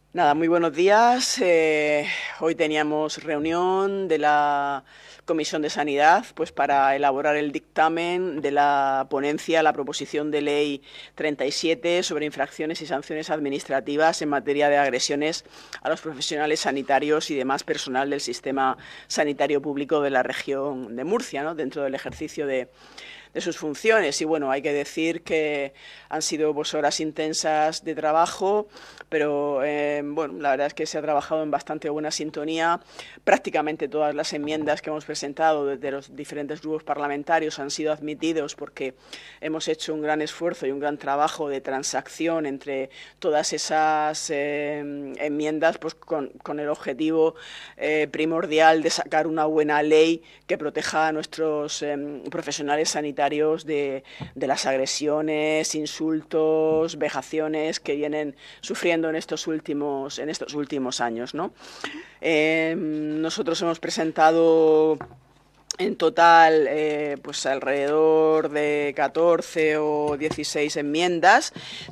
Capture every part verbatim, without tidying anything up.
Nada, muy buenos días. Eh, hoy teníamos reunión de la Comisión de Sanidad, pues para elaborar el dictamen de la ponencia, la proposición de ley treinta y siete sobre infracciones y sanciones administrativas en materia de agresiones a los profesionales sanitarios y demás personal del sistema sanitario público de la región de Murcia, ¿no? Dentro del ejercicio de de sus funciones. Y bueno, hay que decir que han sido pues, horas intensas de trabajo, pero eh, bueno, la verdad es que se ha trabajado en bastante buena sintonía. Prácticamente todas las enmiendas que hemos presentado desde los diferentes grupos parlamentarios han sido admitidos porque hemos hecho un gran esfuerzo y un gran trabajo de transacción entre todas esas eh, enmiendas, pues con, con el objetivo eh, primordial de sacar una buena ley que proteja a nuestros eh, profesionales sanitarios de, de las agresiones, insultos, vejaciones que vienen sufriendo en estos últimos, en estos últimos años, ¿no? Eh, nosotros hemos presentado en total, eh, pues alrededor de catorce o dieciséis enmiendas,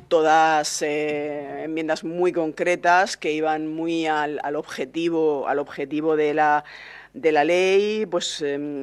todas eh, enmiendas muy concretas que iban muy al, al objetivo, al objetivo de la de la ley, pues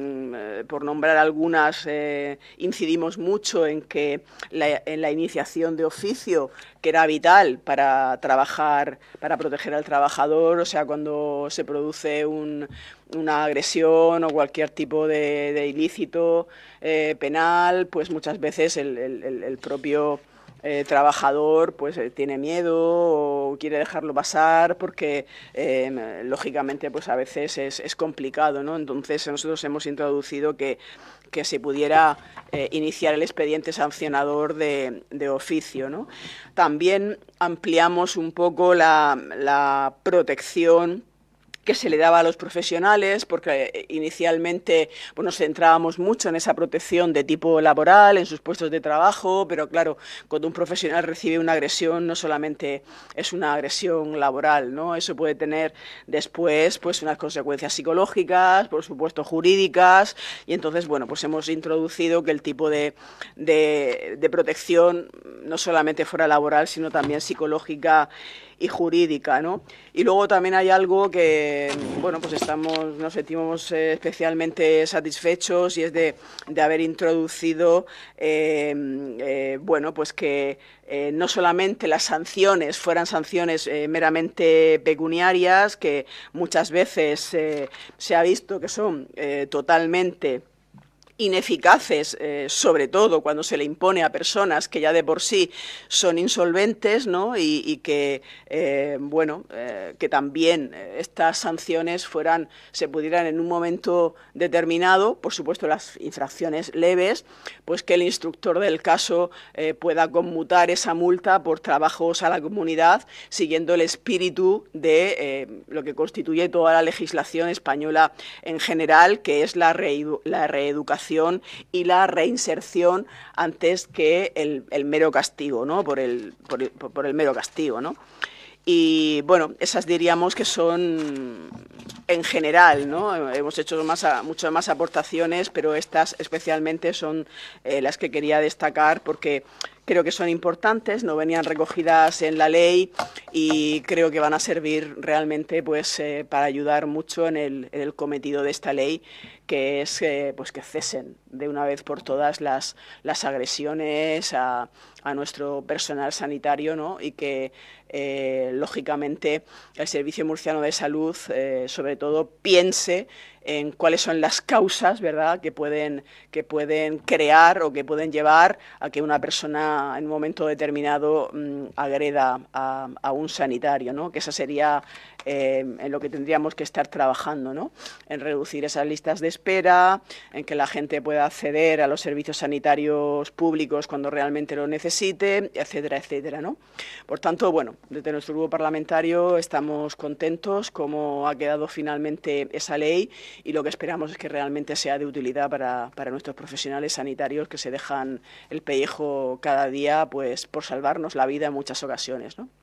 eh, por nombrar algunas, eh, incidimos mucho en que la, en la iniciación de oficio, que era vital para trabajar, para proteger al trabajador, o sea, cuando se produce un, una agresión o cualquier tipo de, de ilícito eh, penal, pues muchas veces el, el, el propio Eh, trabajador pues eh, tiene miedo o quiere dejarlo pasar porque eh, lógicamente pues a veces es, es complicado, ¿no? Entonces nosotros hemos introducido que, que se pudiera eh, iniciar el expediente sancionador de, de oficio, ¿no? También ampliamos un poco la, la protección que se le daba a los profesionales, porque inicialmente pues, nos centrábamos mucho en esa protección de tipo laboral, en sus puestos de trabajo, pero claro, cuando un profesional recibe una agresión no solamente es una agresión laboral, ¿no? Eso puede tener después pues, unas consecuencias psicológicas, por supuesto jurídicas, y entonces, bueno, pues hemos introducido que el tipo de, de, de protección no solamente fuera laboral, sino también psicológica y jurídica, ¿no? Y luego también hay algo que, bueno, pues estamos, nos sentimos eh, especialmente satisfechos y es de, de haber introducido, eh, eh, bueno, pues que eh, no solamente las sanciones fueran sanciones eh, meramente pecuniarias, que muchas veces eh, se ha visto que son eh, totalmente ineficaces, eh, sobre todo cuando se le impone a personas que ya de por sí son insolventes, ¿no? y, y que, eh, bueno, eh, que también estas sanciones fueran, se pudieran en un momento determinado, por supuesto las infracciones leves, pues que el instructor del caso eh, pueda conmutar esa multa por trabajos a la comunidad, siguiendo el espíritu de eh, lo que constituye toda la legislación española en general, que es la, reedu la reeducación y la reinserción antes que el, el mero castigo, ¿no? Por el, por el, por el mero castigo, ¿no? Y bueno, esas diríamos que son en general, ¿no? Hemos hecho más a, muchas más aportaciones, pero estas especialmente son eh, las que quería destacar porque creo que son importantes, no venían recogidas en la ley y creo que van a servir realmente pues, eh, para ayudar mucho en el, en el cometido de esta ley, que es eh, pues que cesen de una vez por todas las, las agresiones a, a nuestro personal sanitario, ¿no? Y que eh, lógicamente el Servicio Murciano de Salud eh, sobre todo piense en cuáles son las causas, ¿verdad?, que pueden, que pueden crear o que pueden llevar a que una persona en un momento determinado mmm, agreda a, a un sanitario, ¿no? Que esa sería eh, en lo que tendríamos que estar trabajando, ¿no? En reducir esas listas de espera, en que la gente pueda acceder a los servicios sanitarios públicos cuando realmente lo necesite, etcétera, etcétera, ¿no? Por tanto, bueno, desde nuestro grupo parlamentario estamos contentos como ha quedado finalmente esa ley y lo que esperamos es que realmente sea de utilidad para, para nuestros profesionales sanitarios que se dejan el pellejo cada día pues por salvarnos la vida en muchas ocasiones, ¿no?